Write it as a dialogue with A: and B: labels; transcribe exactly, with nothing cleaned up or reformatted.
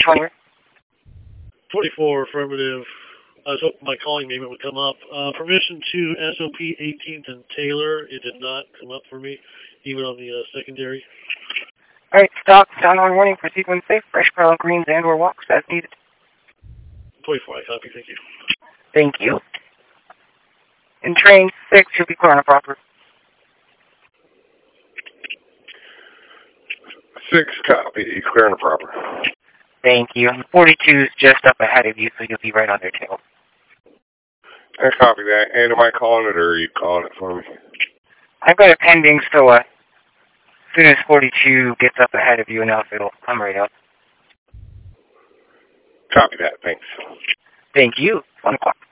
A: twenty.
B: twenty-four, affirmative. I was hoping my calling name would come up. Uh, permission to S O P eighteenth and Taylor. It did not come up for me, even on the uh, secondary.
A: All right, stock, sound on warning for sequence safe, fresh brown greens and or walks as needed.
B: twenty-four, I copy, thank you.
A: Thank you. In train six, you'll be clear on a proper.
C: Six, copy, clear and proper.
A: Thank you. And the forty-two is just up ahead of you, so you'll be right on their tail.
C: I copy that. And am I calling it, or are you calling it for me?
A: I've got it pending, so uh, as soon as forty-two gets up ahead of you enough, it'll come right up.
C: Copy that, thanks.
A: Thank you. One o'clock.